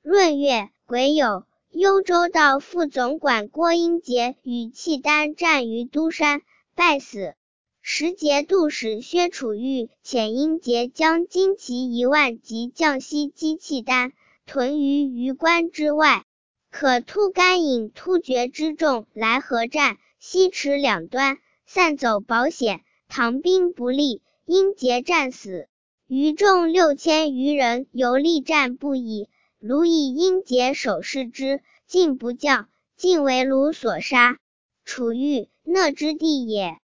闰月，癸酉，幽州道副总管郭英杰与契丹战于都山，败死。时节度使薛楚玉遣英杰将精骑1万及将西击契丹，屯于榆关之外。可突干引突厥之众来合战，西池两端，散走保险，唐兵不利，英杰战死。余众6000余人游力战不已，卢以英杰手视之，进不将，尽为卢所杀。楚玉，讷之地也。